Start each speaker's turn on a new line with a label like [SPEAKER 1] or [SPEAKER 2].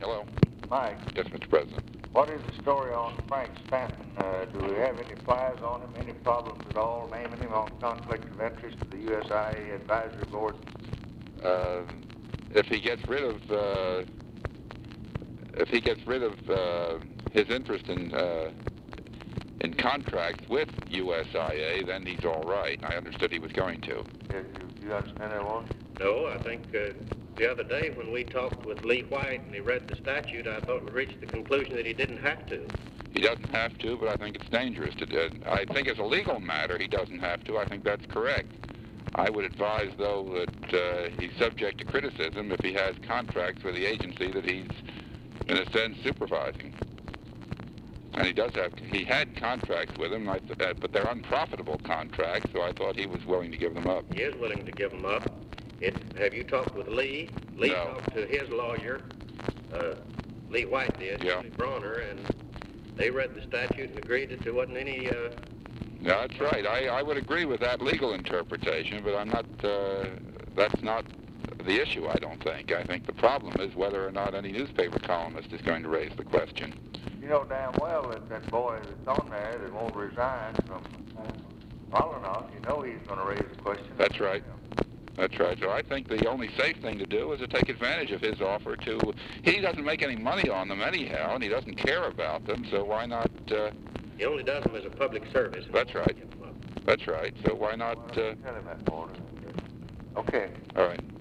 [SPEAKER 1] hello.
[SPEAKER 2] Mike.
[SPEAKER 1] Yes, Mr. President.
[SPEAKER 2] What is the story on Frank Stanton? Do we have any flies on him, any problems at all, naming him on conflict of interest to the USIA Advisory Board?
[SPEAKER 1] If he gets rid of his interest in contracts with USIA, then he's all right. I understood he was going to.
[SPEAKER 2] Yeah, you understand that, Walter?
[SPEAKER 3] No, I think the other day when we talked with Lee White and he read the statute, I thought we reached the conclusion that he didn't have to.
[SPEAKER 1] He doesn't have to, but I think it's dangerous to do. I think as a legal matter, he doesn't have to. I think that's correct. I would advise, though, that he's subject to criticism if he has contracts with the agency that he's, in a sense, supervising. And he had contracts with him, but they're unprofitable contracts, so I thought he was willing to give them up.
[SPEAKER 3] He is willing to give them up. Have you talked with Lee? Lee
[SPEAKER 1] No.
[SPEAKER 3] talked to his lawyer, Lee White did,
[SPEAKER 1] Yeah.
[SPEAKER 3] Julie Bronner, and they read the statute and agreed that there wasn't any...
[SPEAKER 1] Yeah, that's right. I would agree with that legal interpretation, but that's not the issue, I don't think. I think the problem is whether or not any newspaper columnist is going to raise the question.
[SPEAKER 2] You know damn well that boy that's on there that won't resign from Molinoff, you know he's going to raise the question.
[SPEAKER 1] That's right. That's right. So I think the only safe thing to do is to take advantage of his offer to... He doesn't make any money on them anyhow, and he doesn't care about them, so why not...
[SPEAKER 3] He only does them as a public service.
[SPEAKER 1] That's right. That's right. So why not...
[SPEAKER 2] Tell him that, Walter. Okay.
[SPEAKER 1] All right.